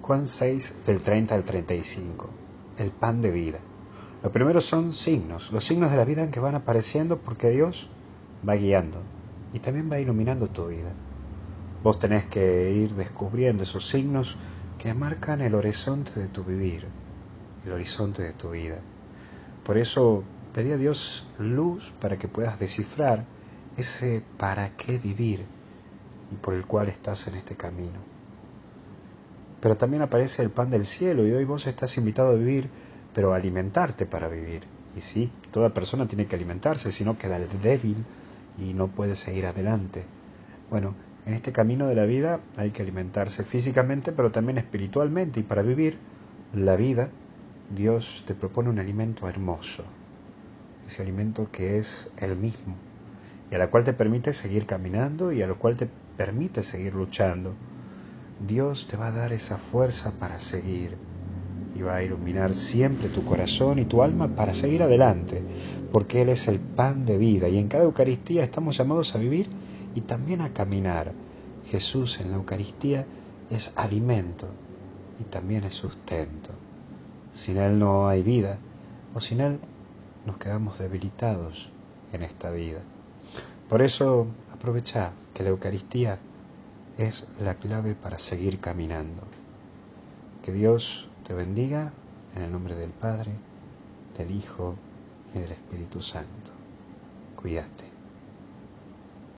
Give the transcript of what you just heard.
Juan 6, del 30 al 35. El pan de vida. Lo primero son signos, los signos de la vida en que van apareciendo porque Dios va guiando y también va iluminando tu vida. Vos tenés que ir descubriendo esos signos que marcan el horizonte de tu vivir, el horizonte de tu vida. Por eso pedí a Dios luz para que puedas descifrar ese para qué vivir y por el cual estás en este camino. Pero también aparece el pan del cielo y hoy vos estás invitado a vivir, pero a alimentarte para vivir. Y sí, toda persona tiene que alimentarse, si no queda débil y no puede seguir adelante. Bueno, en este camino de la vida hay que alimentarse físicamente, pero también espiritualmente. Y para vivir la vida, Dios te propone un alimento hermoso. Ese alimento que es Él mismo, y a la cual te permite seguir caminando y a lo cual te permite seguir luchando. Dios te va a dar esa fuerza para seguir y va a iluminar siempre tu corazón y tu alma para seguir adelante, porque Él es el pan de vida y en cada Eucaristía estamos llamados a vivir y también a caminar. Jesús en la Eucaristía es alimento y también es sustento. Sin Él no hay vida, o sin Él nos quedamos debilitados en esta vida. Por eso aprovecha que la Eucaristía es la clave para seguir caminando. Que Dios te bendiga en el nombre del Padre, del Hijo y del Espíritu Santo. Cuídate.